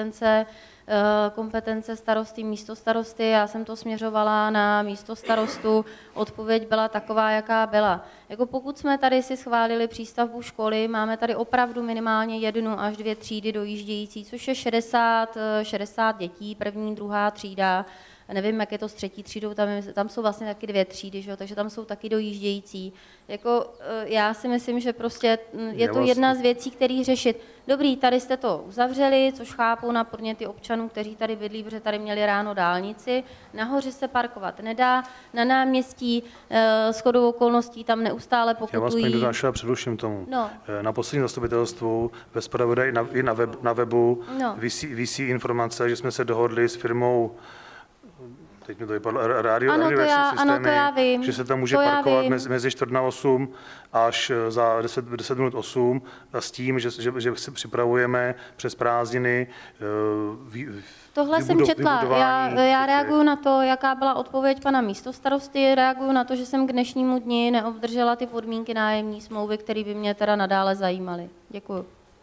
S2: kompetence starosty, místostarosty. Já jsem to směřovala na místostarostu, odpověď byla taková, jaká byla. Jako pokud jsme tady si schválili přístavbu školy, máme tady opravdu minimálně 1 až 2 třídy dojíždějící, což je 60 dětí, první, druhá třída. nevím, jak je to s 3. třídou, tam jsou vlastně taky 2 třídy, že jo, takže tam jsou taky dojíždějící. Jako, já si myslím, že prostě je to jedna z věcí, které řešit. Dobrý, tady jste to uzavřeli, což chápou na podněty občanů, kteří tady bydlí, protože tady měli ráno dálnici. Nahoře se parkovat nedá, na náměstí shodou okolností tam neustále pokutují.
S1: Já vás paní donášela, předuším tomu.
S2: No.
S1: Na posledním zastupitelstvu ve zpravodaji i na webu
S2: No.
S1: visí informace, že jsme se dohodli s firmou, teď mi to vypadlo, rádio systémy,
S2: to já vím.
S1: že se tam může parkovat mezi 4:08 až za 10 minut 8 a s tím, že se připravujeme přes prázdniny
S2: Tohle jsem četla. Já reaguju na to, jaká byla odpověď pana místostarosty, reaguju na to, že jsem k dnešnímu dni neobdržela ty podmínky nájemní smlouvy, které by mě teda nadále zajímaly. Děkuju.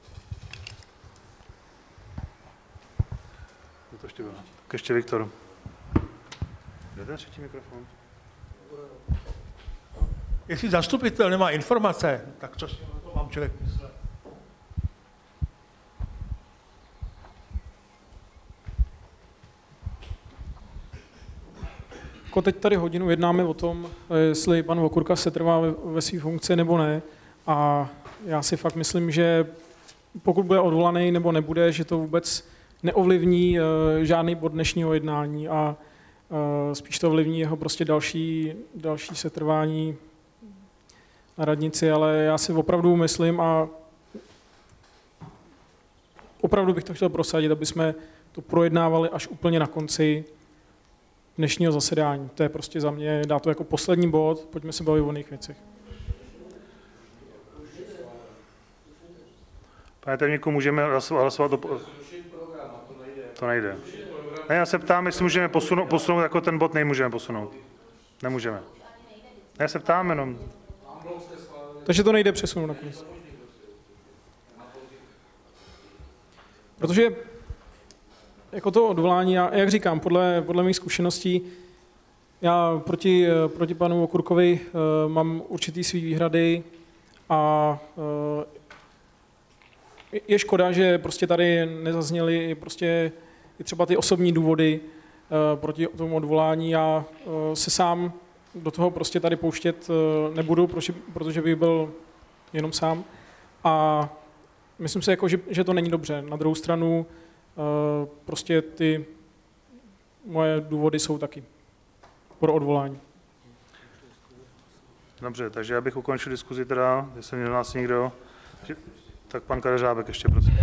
S1: To ještě bylo. Tak ještě Viktor. Kde je ten 3. mikrofon?
S13: Jestli zastupitel nemá informace, tak co si o tom mám člověk myslet?
S7: Jako teď tady hodinu jednáme o tom, jestli pan Okurka se trvá ve své funkci nebo ne. A já si fakt myslím, že pokud bude odvolaný nebo nebude, že to vůbec neovlivní žádný bod dnešního jednání a spíš to ovlivní jeho prostě další setrvání na radnici, ale já si opravdu myslím a opravdu bych to chtěl prosadit, aby jsme to projednávali až úplně na konci dnešního zasedání. To je prostě za mě, dá to jako poslední bod, pojďme se bavit o jiných věcech.
S1: Pane tajemníku, můžeme hlasovat o... To nejde. Ne, já se ptám, jestli můžeme posunout, jako ten bod nemůžeme posunout. Nemůžeme. Já se ptám jenom.
S7: Takže to nejde přesunout nakonec. Protože jako to odvolání, jak říkám, podle mých zkušeností, já proti panu Okurkovi mám určitý svý výhrady a je škoda, že prostě tady nezazněly prostě i třeba ty osobní důvody proti tomu odvolání. Já se sám do toho prostě tady pouštět nebudu, protože bych byl jenom sám. A myslím si, jako, že to není dobře. Na druhou stranu prostě ty moje důvody jsou taky pro odvolání.
S1: Dobře, takže já bych ukončil diskuzi teda, jestli mě nás někdo. Tak pan Kadeřábek ještě, prosím.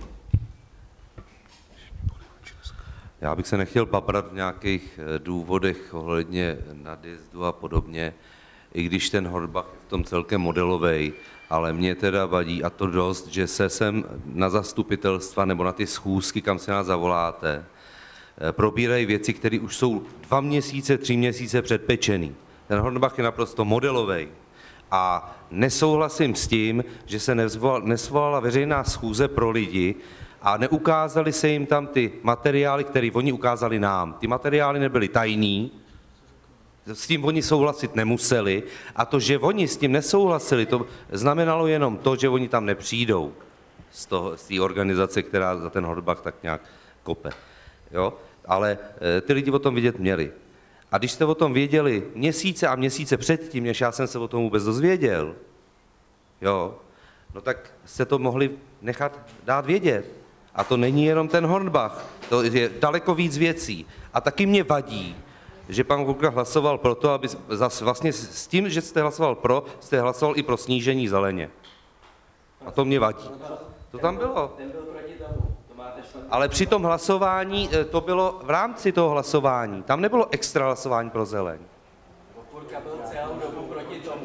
S14: Já bych se nechtěl paprat v nějakých důvodech ohledně nadjezdu a podobně, i když ten Hornbach je v tom celkem modelovej, ale mě teda vadí a to dost, že se sem na zastupitelstva nebo na ty schůzky, kam se nás zavoláte, probírají věci, které už jsou 2 měsíce, 3 měsíce předpečený. Ten Hornbach je naprosto modelovej. A nesouhlasím s tím, že se nesvolala veřejná schůze pro lidi a neukázali se jim tam ty materiály, které oni ukázali nám. Ty materiály nebyly tajný, s tím oni souhlasit nemuseli a to, že oni s tím nesouhlasili, to znamenalo jenom to, že oni tam nepřijdou z té organizace, která za ten Hornbach tak nějak kope. Jo? Ale ty lidi o tom vědět měli. A když jste o tom věděli měsíce a měsíce předtím, než já jsem se o tom vůbec dozvěděl, jo, no tak jste to mohli nechat dát vědět. A to není jenom ten Hornbach, to je daleko víc věcí. A taky mě vadí, že pan Okurka hlasoval pro to, aby vlastně s tím, že jste hlasoval pro, jste hlasoval i pro snížení zeleně. A to mě vadí. To tam bylo. Ale při tom hlasování, to bylo v rámci toho hlasování, tam nebylo extra hlasování pro zeleň.
S5: Okurka byl celou dobu proti tomu.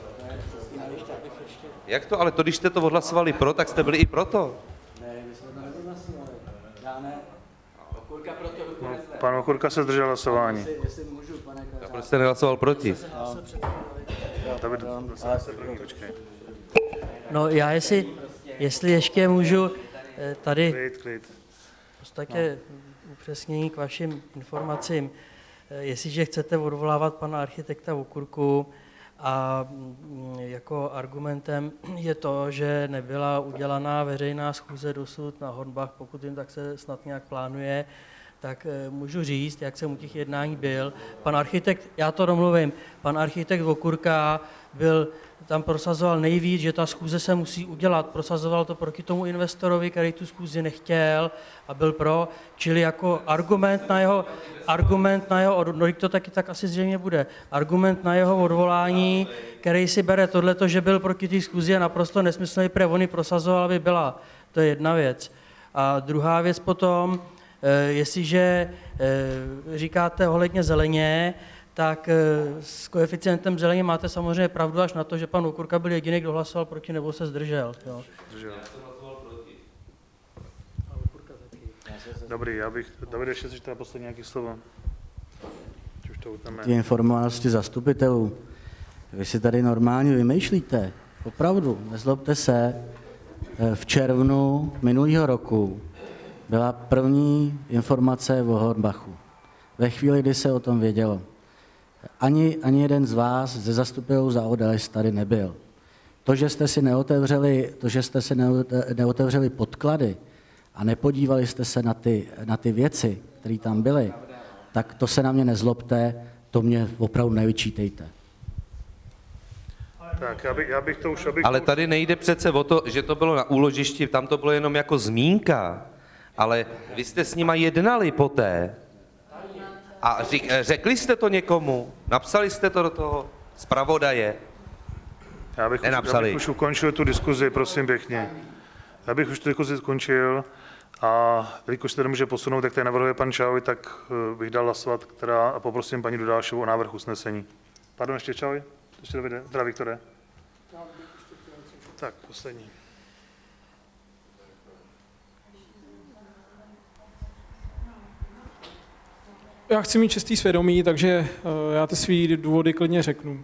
S14: Jak to? Ale to, když jste to odhlasovali pro, tak jste byli i pro to.
S10: Ne, my jsme to neodhlasovali. Já ne.
S5: Okurka proto ruku nezvedl.
S1: Pan Okurka se zdržel hlasování.
S10: Jestli můžu, pane Kadeřábek.
S14: A proč jste nehlasoval proti?
S10: No já jestli ještě můžu tady
S1: Klid.
S10: v podstatě upřesnění k vašim informacím. Jestliže chcete odvolávat pana architekta Okurku a jako argumentem je to, že nebyla udělaná veřejná schůze dosud na Hornbach, pokud jim tak se snad nějak plánuje, tak můžu říct, jak jsem u těch jednání byl. Pan architekt, já to domluvím, pan architekt Vokurka tam prosazoval nejvíc, že ta schůze se musí udělat. Prosazoval to proti tomu investorovi, který tu schůzi nechtěl a byl pro, čili jako argument na jeho, no to taky tak asi zřejmě bude, argument na jeho odvolání, který si bere tohleto, že byl proti té schůzi je naprosto nesmyslný, protože on ji prosazoval, aby byla. To je jedna věc. A druhá věc potom, jestliže říkáte ohledně zeleně, tak s koeficientem zeleně máte samozřejmě pravdu až na to, že pan Vokurka byl jediný, kdo hlasoval proti nebo se zdržel. Jo.
S1: Dobrý, David, ještě si teda poslední nějaký slovo.
S3: Ty informovanosti zastupitelů. Vy si tady normálně vymýšlíte. Opravdu, nezlobte se, v červnu minulého roku byla první informace o Hornbachu. Ve chvíli, kdy se o tom vědělo. Ani jeden z vás ze zastupitelů za ODS tady nebyl. To, že jste si neotevřeli podklady a nepodívali jste se na ty věci, které tam byly, tak to se na mě nezlobte, to mě opravdu nevyčítejte.
S1: Tak, já bych to už...
S14: Ale tady nejde přece o to, že to bylo na úložišti, tam to bylo jenom jako zmínka, ale vy jste s nima jednali poté a řekli jste to někomu, napsali jste to do toho zpravodaje, nenapsali.
S1: Já bych už ukončil tu diskuzi, prosím pěkně. Já bych už tu diskuzi skončil a jelikož se to nemůže posunout, tak tady navrhuje pan Čahoj, tak bych dal hlasovat, a poprosím paní Dudášovou o návrh usnesení. Pardon, ještě Čahoj? Ještě Davide, teda Viktore. Tak, poslední.
S7: Já chci mít čistý svědomí, takže já ty svý důvody klidně řeknu.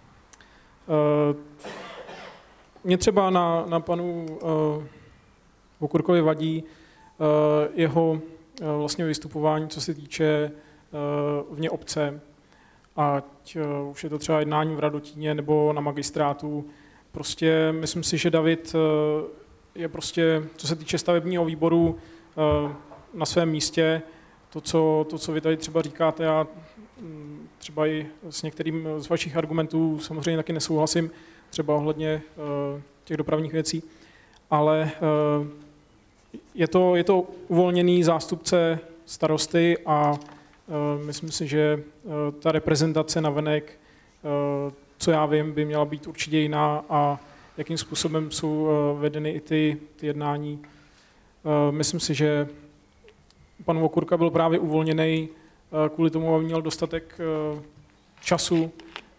S7: Mě třeba na panu Vokurkovi vadí jeho vlastně vystupování, co se týče vně obce, ať už je to třeba jednání v Radotíně nebo na magistrátu. Prostě myslím si, že David je prostě, co se týče stavebního výboru, na svém místě. To, co vy tady třeba říkáte, já třeba i s některým z vašich argumentů samozřejmě taky nesouhlasím, třeba ohledně těch dopravních věcí, ale je to uvolněný zástupce starosty a myslím si, že ta reprezentace navenek, co já vím, by měla být určitě jiná a jakým způsobem jsou vedeny i ty jednání. Myslím si, že pan Vokurka byl právě uvolněný kvůli tomu, aby měl dostatek času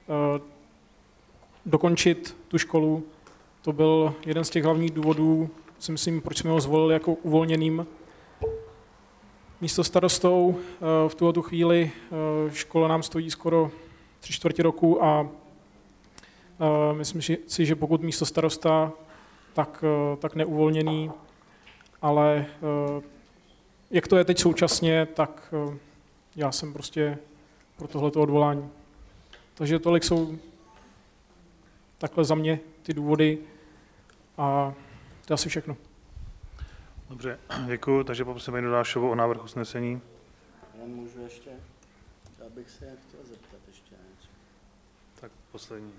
S7: dokončit tu školu. To byl jeden z těch hlavních důvodů, si myslím, proč jsme ho zvolili jako uvolněným místostarostou. V tuto chvíli škola nám stojí skoro 3/4 roku a myslím si, že pokud místostarosta, tak neuvolněný, ale jak to je teď současně, tak já jsem prostě pro tohleto odvolání. Takže tolik jsou takhle za mě ty důvody a to je asi všechno.
S1: Dobře, děkuji, takže poprosím paní Dudášovou o návrh usnesení.
S3: Já můžu ještě, já bych se chtěl zeptat ještě něco.
S1: Tak poslední.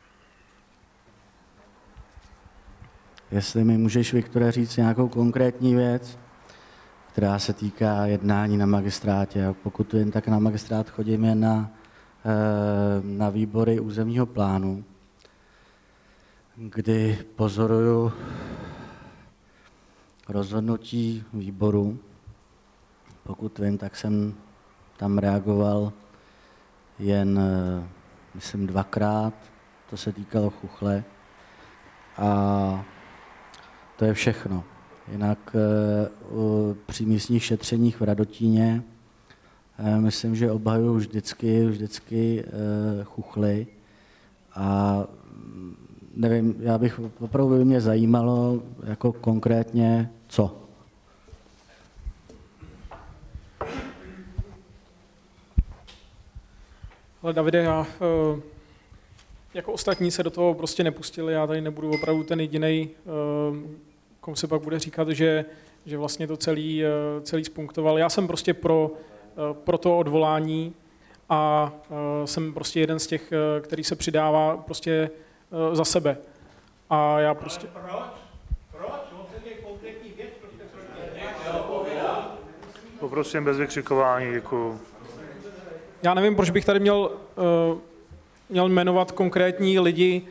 S3: Jestli mi můžeš, Viktore, říct nějakou konkrétní věc, která se týká jednání na magistrátě. A pokud jen tak na magistrát chodím jen na výbory územního plánu, kdy pozoruju rozhodnutí výboru. Pokud vím, tak jsem tam reagoval jen, myslím, 2krát, to se týkalo Chuchle. A to je všechno. Jinak při místních šetřeních v Radotíně myslím, že obhajuju vždycky Chuchly a nevím, já bych opravdu by mě zajímalo jako konkrétně co.
S7: Ale Davide, já jako ostatní se do toho prostě nepustili, já tady nebudu opravdu ten jedinej, komu se pak bude říkat, že že vlastně to celý spunktoval. Já jsem prostě pro to odvolání a jsem prostě jeden z těch, který se přidává prostě za sebe. A já prostě...
S1: Poprosím bez vykřikování, děkuju.
S7: Já nevím, proč bych tady měl jmenovat konkrétní lidi,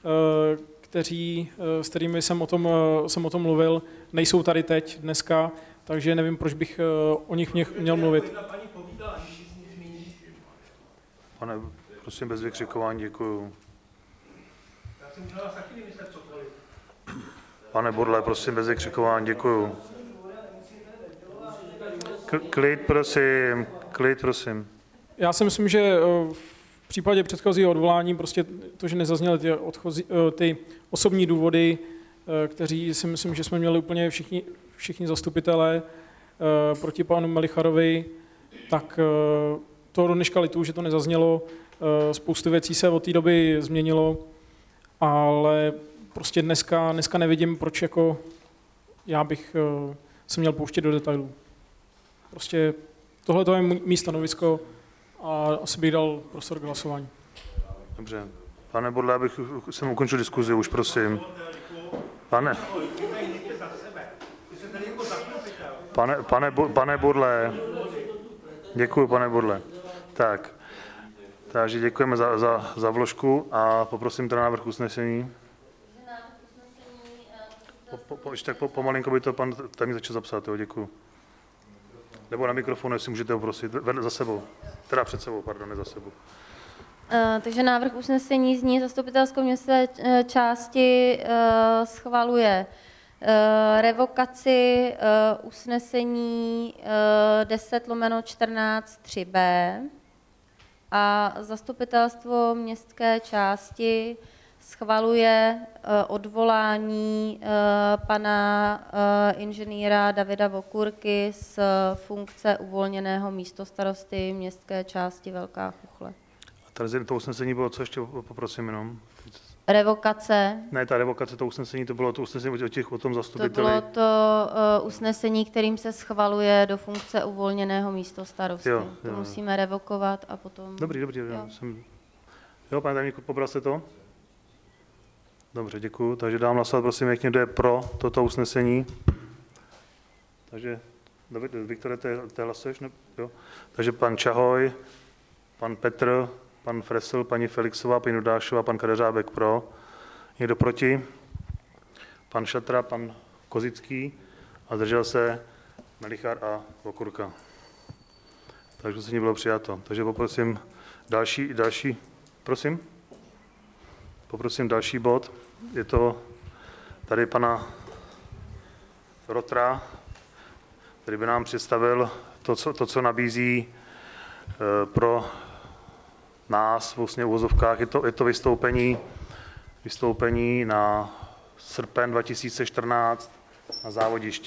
S7: s kterými jsem o tom mluvil, nejsou tady teď dneska, takže nevím, proč bych o nich měl mluvit.
S1: Pane, prosím bez vykřikování, děkuju. Pane Bodle, prosím bez vykřikování, děkuju. Klid, prosím.
S7: Já si myslím, že v případě předchozího odvolání prostě to, že nezazněly ty osobní důvody, kteří si myslím, že jsme měli úplně všichni zastupitelé proti panu Melicharovi, tak to do dneška lituju, že to nezaznělo. Spoustu věcí se od té doby změnilo, ale prostě dneska nevidím, proč jako já bych se měl pouštět do detailů. Prostě tohle je mý stanovisko a asi bych dal prostor k hlasování.
S1: Dobře. Pane Bodle, abych jsem ukončil diskuzi už, prosím. Pane Bodle. Děkuji, pane Bodle. Takže děkujeme za vložku a poprosím teda návrh usnesení. Tak pomalinko by to pan tam začal zapsat, jo, děkuji. Nebo na mikrofonu, jestli můžete poprosit, za sebou. Teda před sebou, pardon, ne za sebou.
S2: Takže návrh usnesení zní: zastupitelstvo městské části schvaluje revokaci usnesení 10/14-3b a zastupitelstvo městské části schvaluje odvolání pana inženýra Davida Vokurky z funkce uvolněného místostarosty městské části Velká Chuchle.
S1: A tady to usnesení bylo, co ještě poprosím jenom?
S2: Revokace.
S1: Ne, ta revokace, to usnesení, to bylo to usnesení o tom zastupiteli.
S2: To bylo to usnesení, kterým se schvaluje do funkce uvolněného místostarosty. To musíme revokovat a potom...
S1: Dobrý. Jo, pane tajemníku, pobral jste to? Dobře, děkuju. Takže dám hlasovat, prosím, jak někdo je pro toto usnesení. Takže, Viktore, ty hlasuješ? Jo. Takže pan Čahoj, pan Petr, pan Fresl, paní Felixová, paní Dudášová, pan Kadeřábek pro. Někdo proti? Pan Šatra, pan Kozický a zdržel se Melichar a Vokurka. Takže se ní bylo přijato. Takže poprosím další, prosím. Poprosím další bod. Je to tady pana Rotra, který by nám představil to, co nabízí pro nás vlastně v uvozovkách. Je to vystoupení na srpen 2014 na závodišti.